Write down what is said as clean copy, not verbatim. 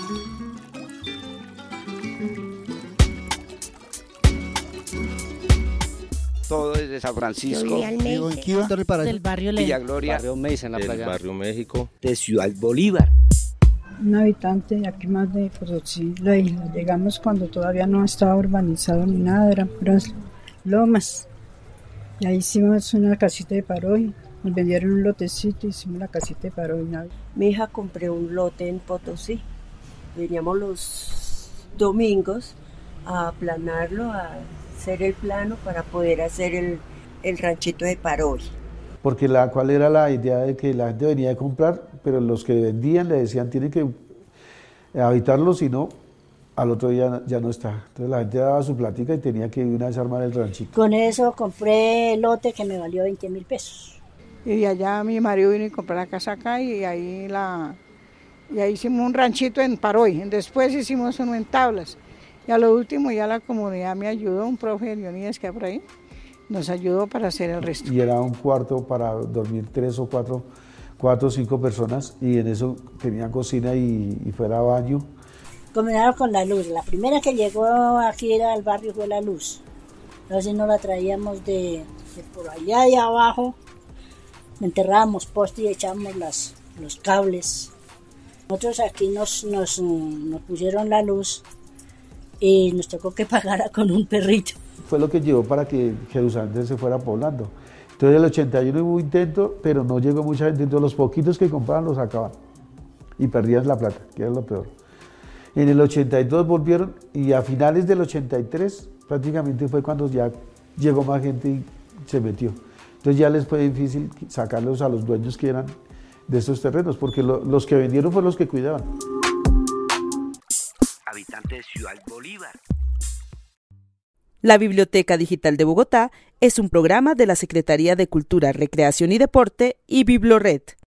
Todo desde San Francisco, Vivo en Kiva, Del barrio Villa Gloria, Barrio Mesa en la del playa. barrio México. de Ciudad Bolívar. Un habitante de aquí más de Potosí, la isla. Llegamos cuando todavía no estaba urbanizado ni nada, eran puras lomas. Y ahí hicimos una casita de paroy. Nos vendieron un lotecito y hicimos la casita de paroy. Mi hija compró un lote en Potosí. Veníamos los domingos a aplanarlo, a hacer el plano para poder hacer el ranchito de paroy. Porque cuál era la idea de que la gente venía a comprar, pero los que vendían le decían tienen que habitarlo, si no, al otro día ya no está. Entonces la gente daba su plática y tenía que una vez armar el ranchito. Con eso compré el lote que me valió 20.000 pesos. Y de allá mi marido vino y compró la casa acá y ahí hicimos un ranchito en Paroy. Después hicimos uno en Tablas. Y a lo último ya la comunidad me ayudó, un profe de Leonidas que hay por ahí, nos ayudó para hacer el resto. Y era un cuarto para dormir 3 o 4 o 5 personas y en eso tenían cocina y fuera baño. Combinaron con la luz. La primera que llegó aquí al barrio fue la luz. Entonces nos la traíamos de por allá de abajo. Enterrábamos postes y echábamos los cables. Nosotros aquí nos pusieron la luz y nos tocó que pagara con un perrito. Fue lo que llevó para que Jerusalén se fuera poblando. Entonces en el 81 hubo intento, pero no llegó mucha gente, entonces los poquitos que compraban los sacaban y perdían la plata, que era lo peor. En el 82 volvieron y a finales del 83 prácticamente fue cuando ya llegó más gente y se metió. Entonces ya les fue difícil sacarlos a los dueños que eran de estos terrenos, porque los que vendieron fueron los que cuidaban. Habitante de Ciudad Bolívar. La Biblioteca Digital de Bogotá es un programa de la Secretaría de Cultura, Recreación y Deporte y Biblored.